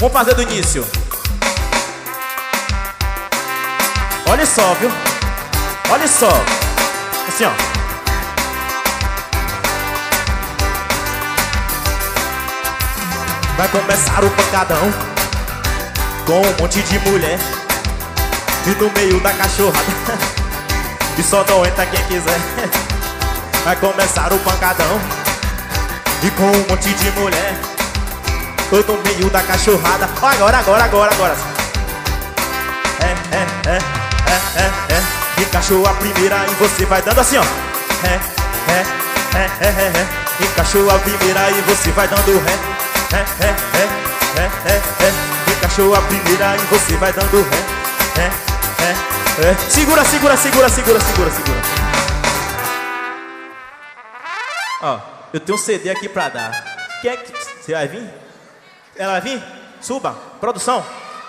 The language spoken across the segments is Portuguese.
Vamos fazer do início. Olha só, viu? Olha só. Assim, ó. Vai começar o pancadão com um monte de mulher e no meio da cachorrada e só não entra quem quiser. Vai começar o pancadão e com um monte de mulher todo no meio da cachorrada. Agora. Encaixou a primeira e você vai dando assim, ó. Encaixou a primeira e você vai dando ré. Encaixou a primeira e você vai dando ré. Segura. Ó, eu tenho um CD aqui pra dar. Quem é que... Você vai vir? Ela vai vir? Suba. Produção.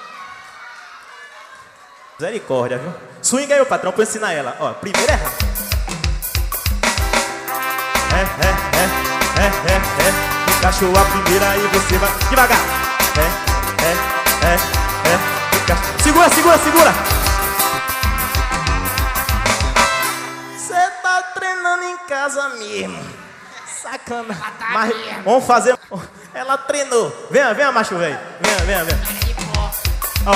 Misericórdia, viu? Swing aí, meu patrão, pra eu ensinar ela. Ó, primeiro é rá. Encaixou a primeira e você vai devagar. Segura. Cê tá treinando em casa mesmo. Sacana. Mas vamos fazer. Ela treinou. Venha, macho velho. Venha. Ó.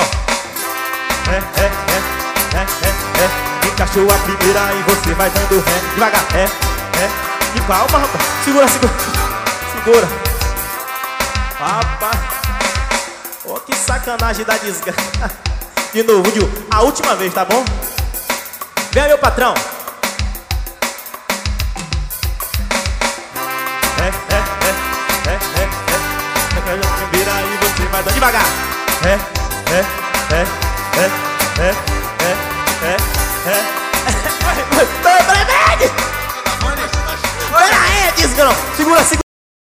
Encaixou a primeira e você vai dando ré. Devagar. De calma, rapaz. Segura. Rapaz. Oh, que sacanagem da desgraça. De novo, a última vez, tá bom? Vem, meu patrão. Primeira e você vai dando devagar.